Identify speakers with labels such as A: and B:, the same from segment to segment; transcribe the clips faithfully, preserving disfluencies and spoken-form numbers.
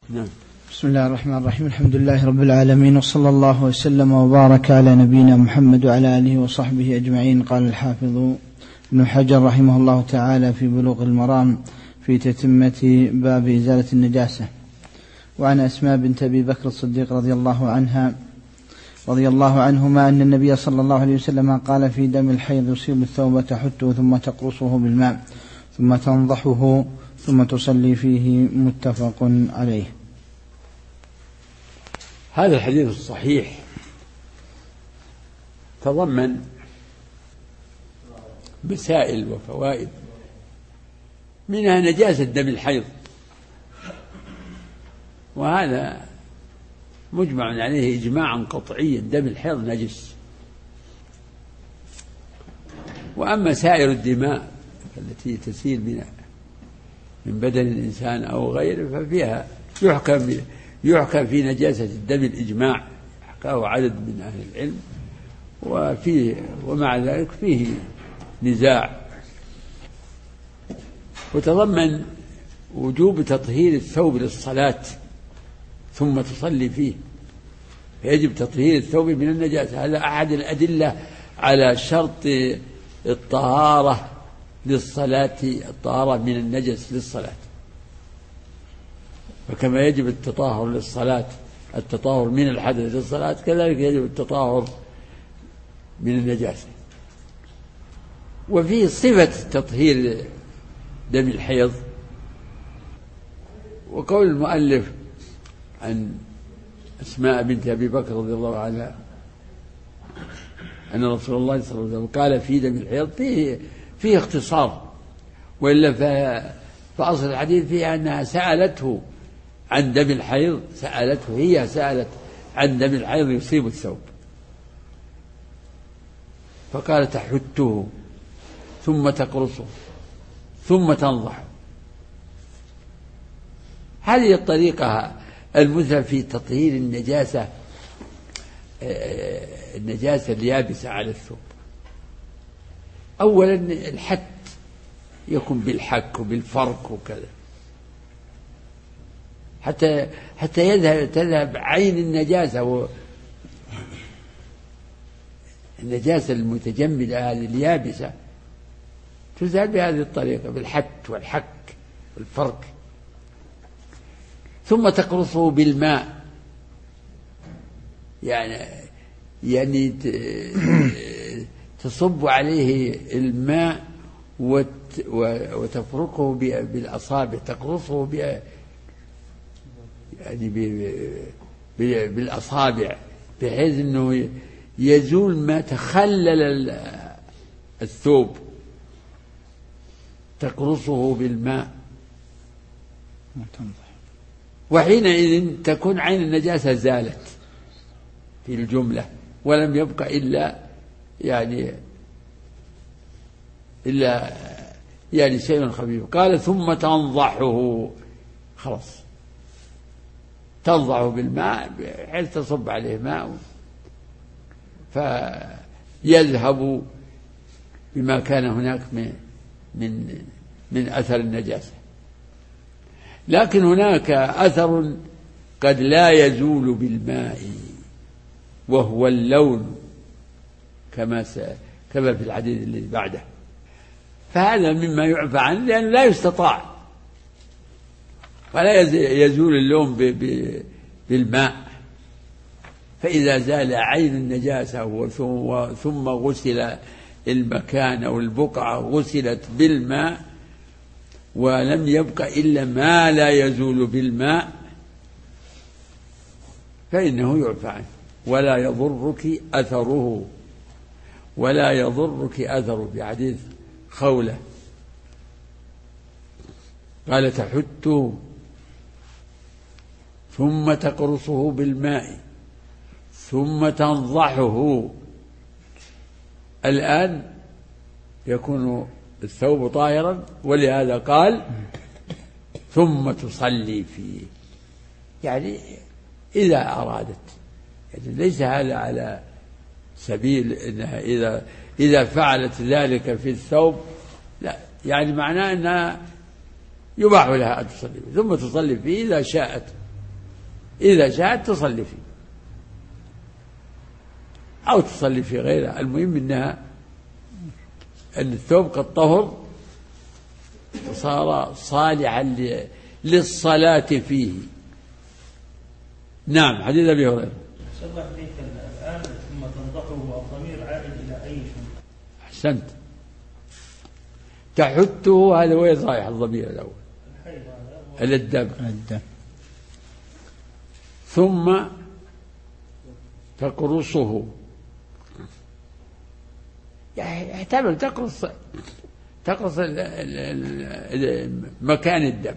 A: نعم.
B: بسم الله الرحمن الرحيم. الحمد لله رب العالمين، وصلى الله وسلم وبارك على نبينا محمد وعلى آله وصحبه أجمعين. قال الحافظ ابن حجر رحمه الله تعالى في بلوغ المرام في تتمة باب إزالة النجاسة: وعن أسماء بنت أبي بكر الصديق رضي الله عنها رضي الله عنهما أن النبي صلى الله عليه وسلم قال: في دم الحيض يصيب الثوب تحته ثم تقرصه بالماء ثم تنضحه ثم تصلي فيه. متفق عليه.
A: هذا الحديث الصحيح تضمن مسائل وفوائد، منها نجاسة دم الحيض، وهذا مجمع عليه إجماعا قطعيا، دم الحيض نجس. وأما سائر الدماء التي تسيل من من بدن الإنسان أو غيره ففيها يحكم يحكم في نجاسة الدم الإجماع، حكاه عدد من أهل العلم، وفيه ومع ذلك فيه نزاع. وتضمن وجوب تطهير الثوب للصلاة ثم تصلي فيه، يجب تطهير الثوب من النجاسة. هذا أحد الأدلة على شرط الطهارة للصلاة، الطهارة من النجس للصلاة. فكما يجب التطهر للصلاة التطهر من الحدث للصلاة، كذلك يجب التطهر من النجاسة. وفيه صفة تطهير دم الحيض، وقول المؤلف عن أسماء بنت أبي بكر رضي الله عنها أن رسول الله صلى الله عليه وسلم قال في دم الحيض، فيه, فيه اختصار، وإلا فأصل الحديث فيه أنها سألته عن دم الحيض، سألته هي سألت عن دم الحيض يصيب الثوب، فقال تحته ثم تقرصه ثم تنضح. هذه الطريقة المثلى في تطهير النجاسة، النجاسة اليابسة على الثوب. أولا الحت يكون بالحك وبالفرك وكذا، حتى حتى يذهب تذهب عين النجاسة، و النجاسة المتجمدة هذه اليابسة تزال بهذه الطريقة، بالحت والحك والفرك. ثم تقرصه بالماء، يعني يعني تصب عليه الماء وتفركه بالأصابع، تقرصه ب يعني بالأصابع، بحيث أنه يزول ما تخلل الثوب. تقرصه بالماء، وحينئذ تكون عين النجاسة زالت في الجملة، ولم يبقى إلا يعني إلا يعني شيء خفيف. قال ثم تنضحه، خلاص تنضحه بالماء بحيث تصب عليه ماء فيذهب بما كان هناك من من من أثر النجاسة. لكن هناك أثر قد لا يزول بالماء، وهو اللون، كما كما في الحديث الذي بعده. فهذا مما يعفى عنه، لأنه لا يستطاع، ولا يزول اللون بالماء. فإذا زال عين النجاسة ثم غسل المكان أو البقعة غسلت بالماء، ولم يبق إلا ما لا يزول بالماء، فإنه يعفى عنه، ولا يضرك أثره، ولا يضرك أثره. بحديث خولة قال تحته ثم تقرصه بالماء ثم تنضحه. الآن يكون الثوب طاهرا، ولهذا قال ثم تصلي فيه، يعني إذا أرادت، يعني ليس هذا على سبيل إنها إذا إذا فعلت ذلك في الثوب، لا، يعني معناه أنها يباح لها أن تصلي فيه ثم تصلي فيه إذا شاءت إذا شاءت تصلي فيه أو تصلي في غيره. المهم أنها أن الثوب قد طهر صار صالحا للصلاة فيه. نعم. حديث أبي هريرة.
C: صلى عليك الآن ثم تنضحه والضمير عائد إلى أي شيء؟
A: أحسنت. تحته هذا وين رايح الضمير الأول؟ إلى الدم.
B: الدم.
A: ثم تقرصه، يعني احتمل تقرص تقرص مكان الدم،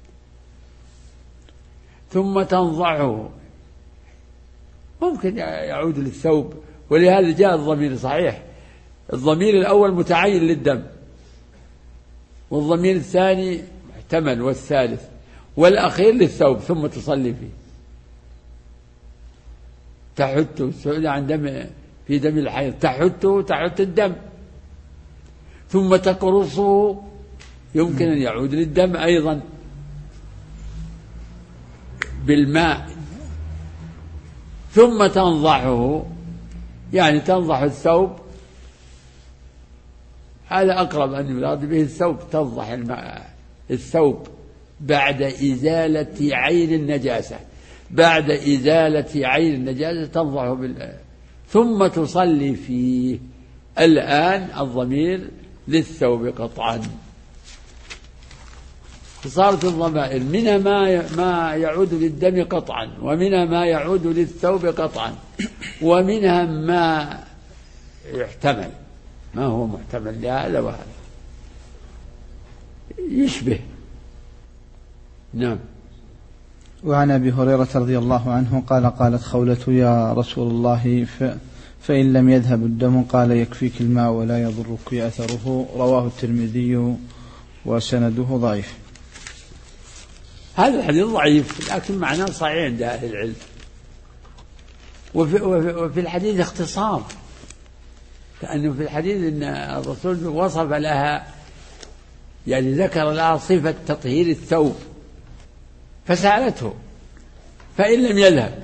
A: ثم تنضعه، ممكن يعود للثوب، ولهذا جاء الضمير صحيح. الضمير الأول متعين للدم، والضمير الثاني محتمل، والثالث والأخير للثوب. ثم تصلي فيه. تحته السؤال عن دم في دم الحيض، تحته تحت الدم، ثم تقرصه، يمكن أن يعود للدم أيضا بالماء، ثم تنضحه، يعني تنضح الثوب. هذا أقرب أن يراد به الثوب. تنضح الماء الثوب بعد إزالة عين النجاسة، بعد إزالة عين النجاسة تنضح بال... ثم تصلي فيه. الآن الضمير للثوب قطعا. صارت الضمائر منها ما ما يعود للدم قطعا، ومنها ما يعود للثوب قطعا، ومنها ما يحتمل، ما هو محتمل لهذا وهذا، يشبه. نعم.
B: وعن أبي هريرة رضي الله عنه قال قالت خولة يا رسول الله ف فإن لم يذهب الدم قال يكفيك الماء ولا يضرك أثره. رواه الترمذي وسنده ضعيف.
A: هذا الحديث ضعيف لكن معناه صحيح عند أهل العلم. وفي, وفي الحديث اختصار، كأنه في الحديث أن الرسول وصف لها، يعني ذكر لها صفة تطهير الثوب، فسألته فإن لم يذهب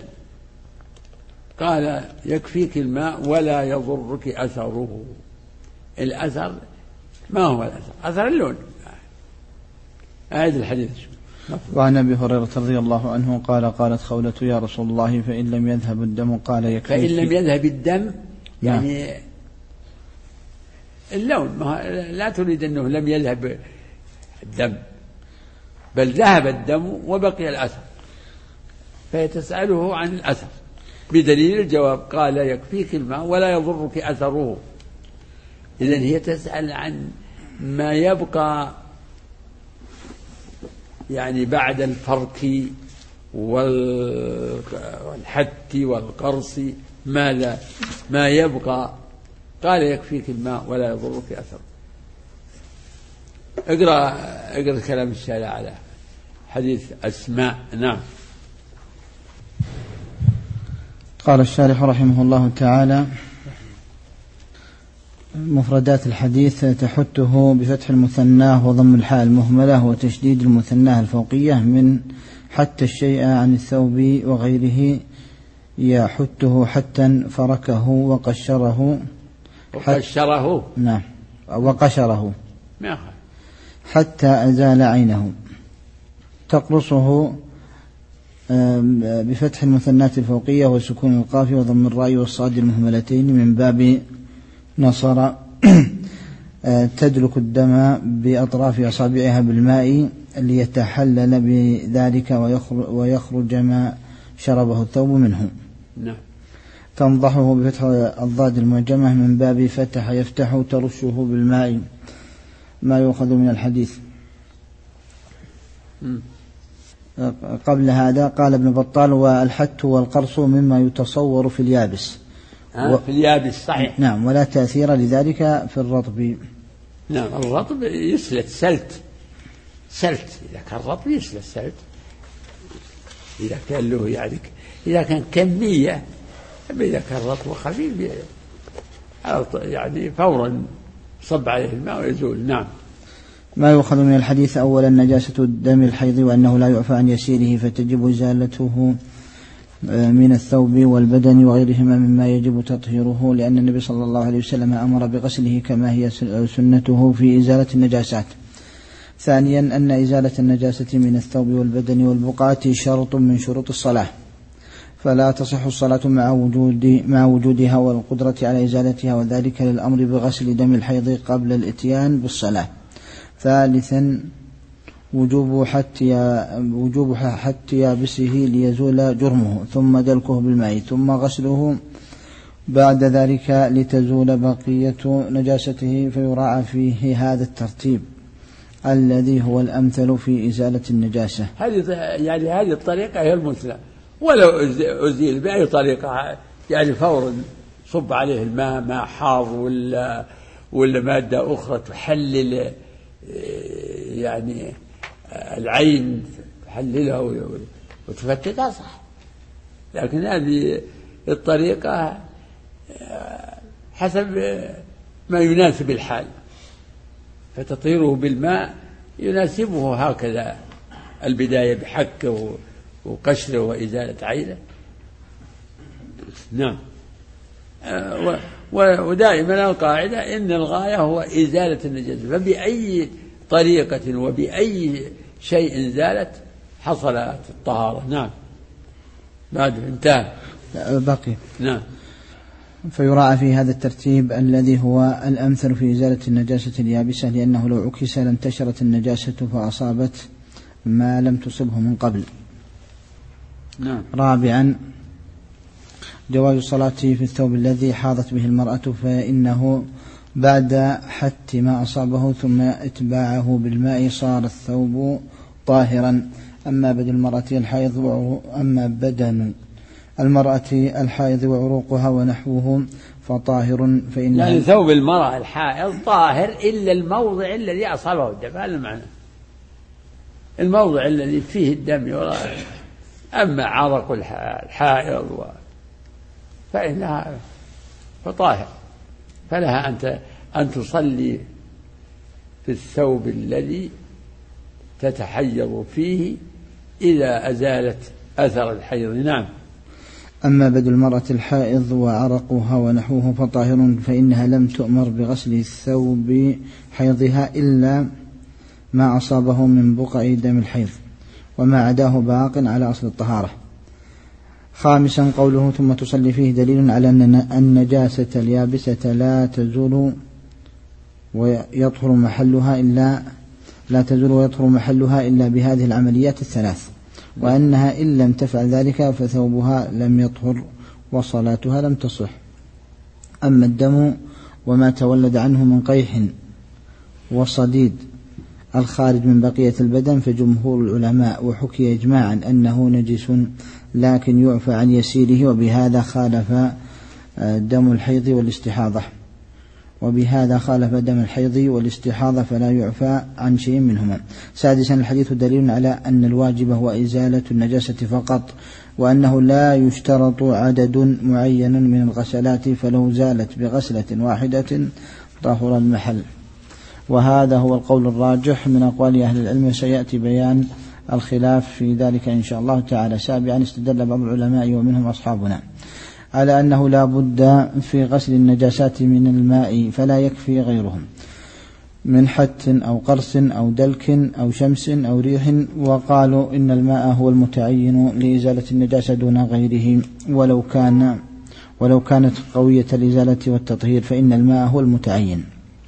A: قال يكفيك الماء ولا يضرك أثره. الأثر ما هو الأثر؟ أثر اللون. هذا الحديث.
B: وعن أبي هريرة رضي الله عنه قال قالت خولة يا رسول الله فإن لم يذهب الدم قال يكفيك.
A: فإن لم يذهب الدم يعني نعم. اللون، ما لا تريد أنه لم يذهب الدم، بل ذهب الدم وبقي الأثر، فيتسأله عن الأثر بدليل الجواب قال يكفيك الماء ولا يضرك أثره. إذن هي تسأل عن ما يبقى يعني بعد الفرك والحت والقرص، ماذا ما يبقى؟ قال يكفيك الماء ولا يضرك أثره. اقرأ اقرأ كلام الشارع على حديث أسماء. نعم.
B: قال الشارح رحمه الله تعالى مفردات الحديث: تحته بفتح المثناه وضم الحاء المهملة وتشديد المثناه الفوقية من حتى الشيء عن الثوب وغيره، يحته حتى فركه وقشره
A: وقشره
B: نعم وقشره
A: نعم
B: حتى أزال عينه. تقرصه بفتح المثنات الفوقية وسكون القاف وضم الراء والصاد المهملتين من باب نصر. تدلك الدم بأطراف أصابعها بالماء ليتحلل بذلك ويخرج ما شربه الثوب منه.
A: نعم.
B: تنضحه بفتح الضاد المعجمة من باب فتح يفتح. ترشه بالماء. ما يؤخذ من الحديث. م. قبل هذا قال ابن بطال: والحت والقرص مما يتصور في اليابس.
A: و... في اليابس صحيح.
B: نعم. ولا تأثير لذلك في الرطب.
A: نعم. الرطب يسلت سلت سلت إذا كان رطب يسلت سلت، إذا كان له يعني إذا كان كمية، إذا كان رطب خفيف يعني فورا صب عليه الماء ويزول. نعم.
B: ما يؤخذ من الحديث: أولا نجاسة الدم الحيض وأنه لا يعفى عن يسيره فتجب إزالته من الثوب والبدن وغيرهما مما يجب تطهيره، لأن النبي صلى الله عليه وسلم أمر بغسله كما هي سنته في إزالة النجاسات. ثانيا أن إزالة النجاسة من الثوب والبدن والبقعة شرط من شروط الصلاة، فلا تصح الصلاة مع وجود مع وجودها والقدرة على إزالتها، وذلك للأمر بغسل دم الحيض قبل الإتيان بالصلاة. ثالثا وجوب حتى وجوب حتى يابسه ليزول جرمه، ثم دلكه بالماء، ثم غسله بعد ذلك لتزول بقية نجاسته، فيراعى فيه هذا الترتيب الذي هو الأمثل في إزالة النجاسة.
A: هذه يعني هذه الطريقة هي المثلى، ولو أزيل بأي طريقة يعني فورا صب عليه الماء، ماء حار ولا ولا مادة أخرى تحلل يعني العين تحللها وتفتتها صح، لكن هذه الطريقة حسب ما يناسب الحال، فتطهيره بالماء يناسبه هكذا، البداية بحكه وقشره وإزالة عينه. نعم. ودائما القاعدة إن الغاية هو إزالة النجاسة، فبأي طريقة وبأي شيء زالت حصلت الطهارة. نعم. بعد انتهى
B: بقي.
A: نعم.
B: فيراعى في هذا الترتيب الذي هو الأمثل في إزالة النجاسة اليابسة، لأنه لو عكس لانتشرت النجاسة فأصابت ما لم تصبه من قبل.
A: نعم.
B: رابعا جواز الصلاة في الثوب الذي حاضت به المرأة، فإنه بعد حت ما أصابه ثم اتباعه بالماء صار الثوب طاهرا. أما بدن المرأة الحائض أما بدن المرأة الحائض وعروقها ونحوه فطاهر، فإن
A: يعني ثوب المرأة الحائض طاهر إلا الموضع الذي أصابه الدم، هذا المعنى، الموضع الذي فيه الدم. أما عرق الحائض و... فإنها فطاهر، فلها أن أن تصلي في الثوب الذي تتحيض فيه إذا أزالت أثر الحيض. نعم.
B: أما بدل المرأة الحائض وعرقها ونحوه فطاهر، فإنها لم تؤمر بغسل الثوب حيضها إلا ما أصابه من بقع دم الحيض، وما عداه باق على أصل الطهارة. خامسا قوله ثم تصلي فيه دليل على أن النجاسة اليابسة لا تزول ويطهر محلها إلا لا تزول ويطهر محلها إلا بهذه العمليات الثلاث، وأنها إن لم تفعل ذلك فثوبها لم يطهر وصلاتها لم تصح. أما الدم وما تولد عنه من قيح وصديد الخارج من بقية البدن فجمهور العلماء وحكي إجماعا أنه نجس، لكن يعفى عن يسيره، وبهذا خالف دم الحيض والاستحاضة وبهذا خالف دم الحيض والاستحاضة فلا يعفى عن شيء منهما. سادسا الحديث دليل على أن الواجب هو إزالة النجاسة فقط، وأنه لا يشترط عدد معين من الغسلات، فلو زالت بغسلة واحدة طهر المحل. وهذا هو القول الراجح من أقوال أهل العلم، وسيأتي بيان الخلاف في ذلك إن شاء الله تعالى. سابعا استدل بعض العلماء ومنهم أصحابنا على أنه لا بد في غسل النجاسات من الماء فلا يكفي غيرهم من حت أو قرص أو دلك أو شمس أو ريح، وقالوا إن الماء هو المتعين لإزالة النجاسة دون غيره، ولو كان ولو كانت قوية الإزالة والتطهير فإن الماء هو المتعين،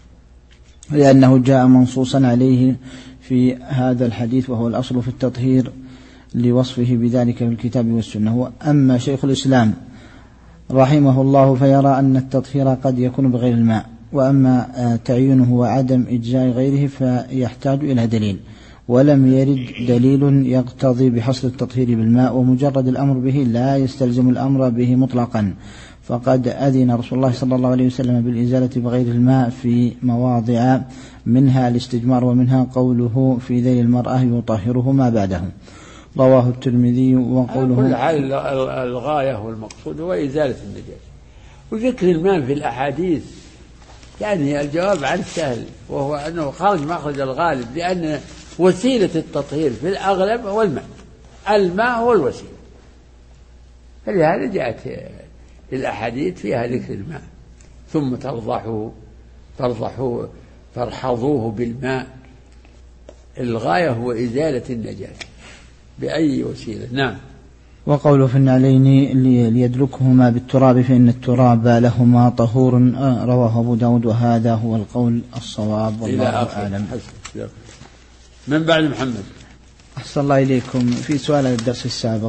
B: لأنه جاء منصوصا عليه في هذا الحديث، وهو الأصل في التطهير لوصفه بذلك في الكتاب والسنة. أما شيخ الإسلام رحمه الله فيرى أن التطهير قد يكون بغير الماء، وأما تعيينه وعدم إجزاء غيره فيحتاج إلى دليل، ولم يرد دليل يقتضي بحصر التطهير بالماء، ومجرد الأمر به لا يستلزم الأمر به مطلقا، فقد أذن رسول الله صلى الله عليه وسلم بالإزالة بغير الماء في مواضع، منها الاستجمار، ومنها قوله في ذيل المرأة يطهره ما بعده، رواه الترمذي. وقوله
A: كل حال الغاية والمقصود هو إزالة النجاسة، وذكر الماء في الأحاديث يعني الجواب عن السهل، وهو أنه خارج مخرج الغالب، لأن وسيلة التطهير في الأغلب هو الماء، الماء هو الوسيلة، فلهذا جاءت الأحاديث فيها ذكر الماء. ثم ترضحوا ترضحوا ترحضوه بالماء، الغاية هو إزالة النجاسة بأي وسيلة. نعم.
B: وقوله في النعلين ليدلكهما بالتراب فإن التراب لهما طهور، رواه أبو داود، وهذا هو القول الصواب والله أعلم.
A: من بعد محمد.
B: أحسن الله إليكم. في سؤال الدرس السابق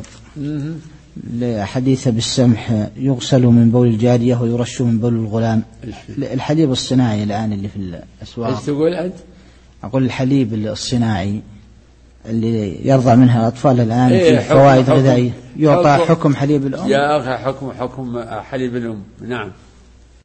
B: حديث بالسمح يغسل من بول الجارية ويرش من بول الغلام. الحليب الصناعي الآن اللي في الأسواق،
A: ايش تقول أنت؟
B: أقول الحليب الصناعي اللي يرضع منها الأطفال الآن
A: إيه
B: في فوائد غذائية، يعطى حكم حليب الأم
A: يا أخي، حكم حكم حليب الأم. نعم.